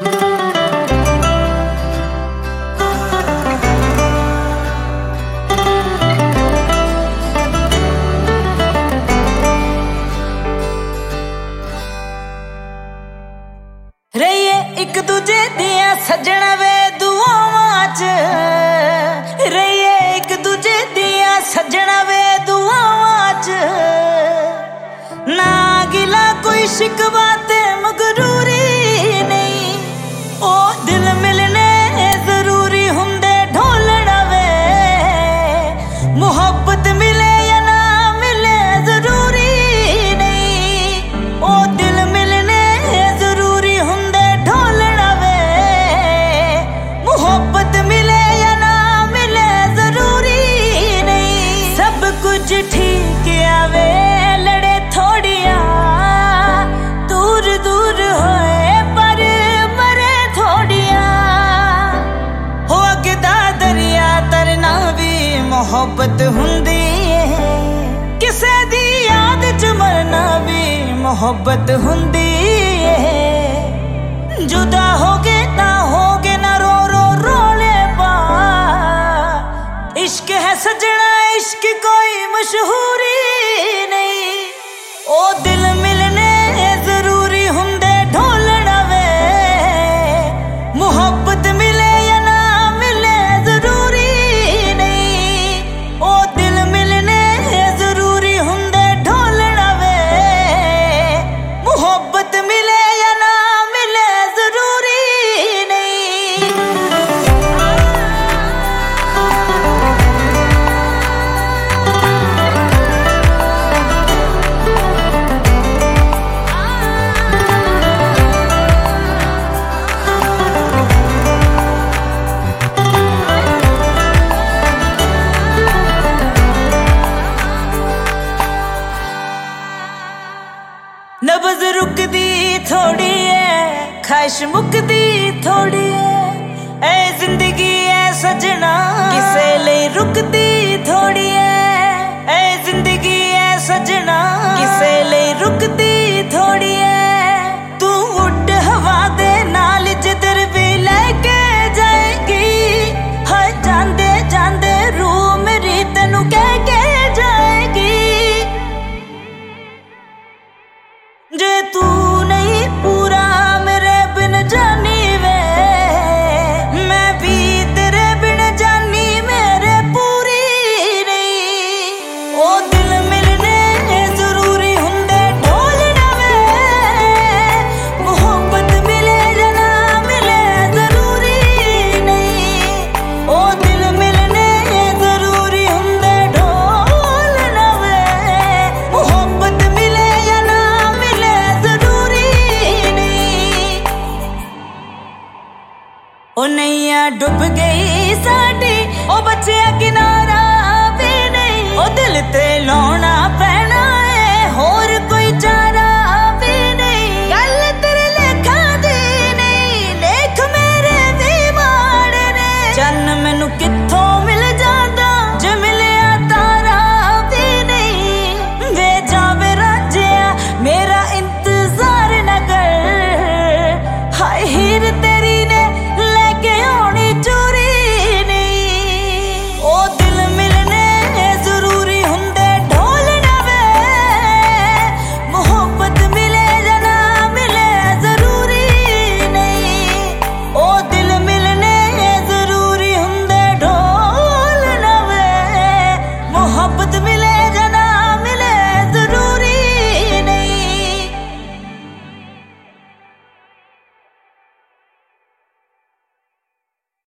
रहिए एक दूजे दिया सजण वे दुआवां च रहिए एक दूजे दिया सजण वे दुआवां च ना गिला कोई शिकवा ते मगरूरी नहीं ओ दिल मिलने जरूरी हुंदे ढोलण वे मोहब्बत मिले या ना मिले जरूरी नहीं ओ दिल मिलने जरूरी हुंदे ढोलण वे मोहब्बत मिले या ना मिले जरूरी नहीं सब कुछ ठीक आवे लड़े थोड़िया दूर दूर होए पर मरे थोड़िया हो अगदा दरिया तरना भी मोहब्बत हुंदी किसे दी याद च मरना भी मोहब्बत हुंदी जुदा होगे ना रो रो रोले पा इश्क है सजना इश्क कोई मशहूरी नहीं ओ दिल मिलने जरूरी हुंदे ढोलण वे मोहब्बत मिले या ना मिले जरूरी नहीं ओ दिल मिलने जरूरी हुंदे ढोलण वे मोहब्बत मिले या ना मिले जरूरी नहीं नब्ज रुकदी थोड़ी है ख्वाहिश मुकदी थोड़ी है ऐ जिंदगी है सजना किसे लिए रुकदी थोड़ी है ऐ जिंदगी है सजना किसे लिए रुकदी थोड़ी है तू उड़ हवा दे नाल जिधर भी लेके जाएगी हर जांदे जांदे रूह मेरी तेनू कह के जाएगी जे तू नहीं पूरा मेरे बिन जानी वे मैं भी तेरे बिन जानी मेरे पूरी नहीं ओ दिल मिलने जरूरी हुंदे ढोलण वे मोहब्बत मिले या ना मिले जरूरी नहीं ओ दिल मिलने जरूरी हुंदे ढोलण वे मोहब्बत मिले या ना मिले जरूरी नहीं ओ नैया डूब गई साडी ओ बच्चिया किनारा भी नहीं ओ दिल ते लौना पे